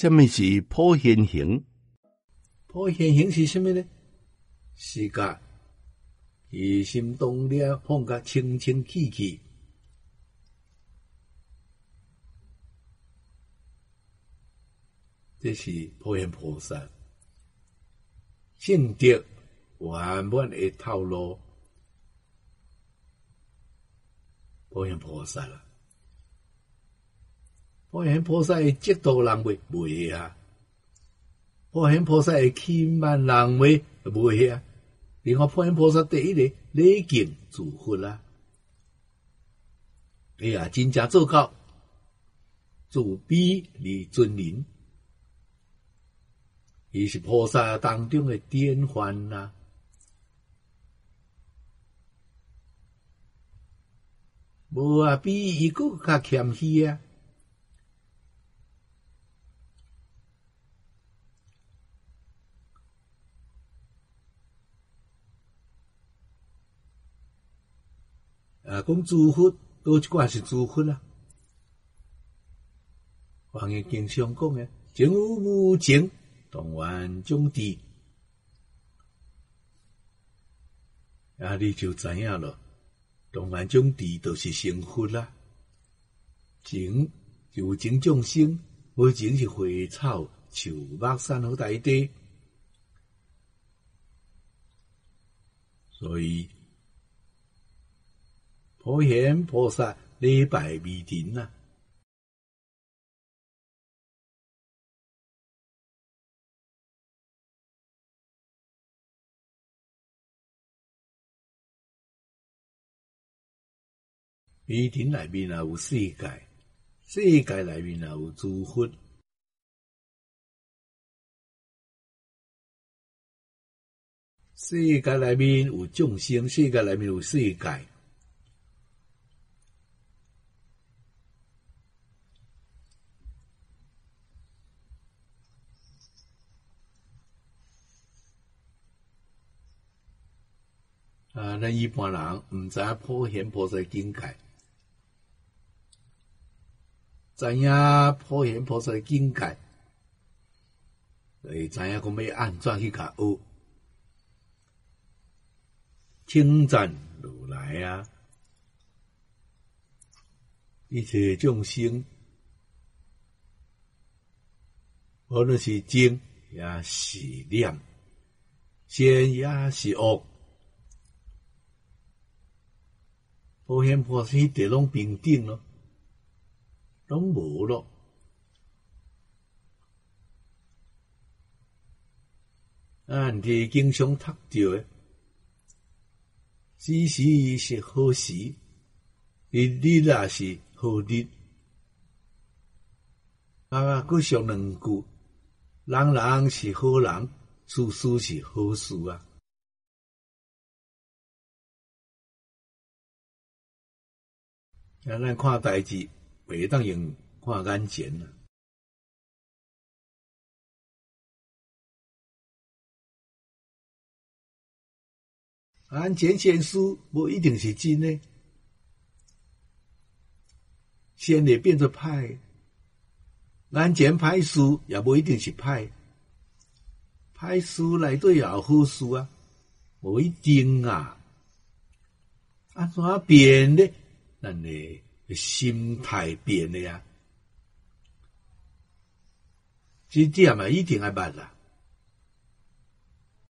什么是普现行？ 普现行是什么呢？是甲起心动念放甲清清气气，这是普贤菩萨正德圆满的透露。普贤菩萨啦，普贤菩萨的嫉妒人袂啊，普贤菩萨的欺瞒人袂啊。另外，普贤菩萨第一个礼敬自佛啦，真正做到自卑而尊人，伊是菩萨当中的典范啦。无啊，比伊佫较谦虚啊。讲诸佛，倒一寡是诸佛啦。华严经上讲诶，情有无情，当愿种智。你就知影咯。当愿种智就是成佛啦。情有情众生，无情是花草树木山河大地。所以普贤菩萨礼拜弥陀啊，弥陀内面也有世界，世界内面也有诸佛。世界内面有众生，世界内面有世界。咱一般人毋知影普贤菩萨境界，知影普贤菩萨境界，会知影讲要安怎去甲学，称赞如来啊！一切众生，无论是正也是念，善也是恶。普贤菩萨迄地拢平等咯，拢无咯。伫经常读到诶，时时是好时，日日也是好日。佫上两句，人人是好人，事事是好事啊。咱看代志，袂当用看眼前啦。眼前现事无一定是真诶，先会变做歹；眼前歹事也无一定是歹，歹事内底也有好事啊，无一定啊。安怎变呢？咱的心态变了啊，这点嘛一定要捌啦。